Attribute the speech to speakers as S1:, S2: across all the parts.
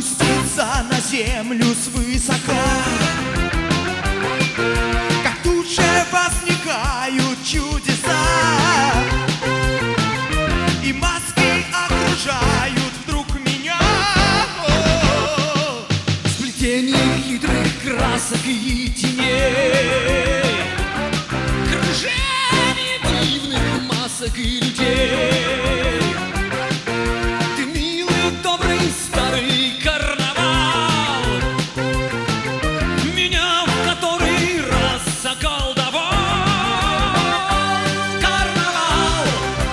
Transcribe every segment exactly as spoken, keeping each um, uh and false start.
S1: опуститься на землю свысока, как тут же возникают чудеса, и маски окружают вдруг меня. О, сплетение хитрых красок и теней, кружение дивных масок и людей. Ты милый, добрый, старый карнавал, меня в который раз заколдовал. Карнавал,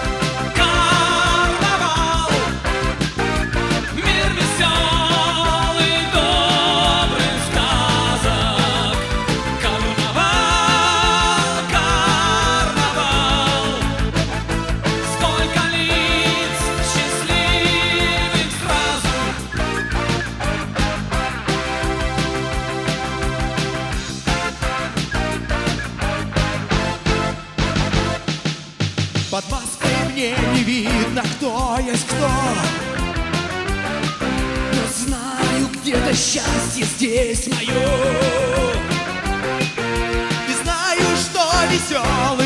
S1: карнавал, мир веселый, добрых сказок. Карнавал, карнавал, сколько лиц счастливых сразу. Под маской мне не видно, кто есть кто, но знаю, где-то счастье здесь мое. И знаю, что веселый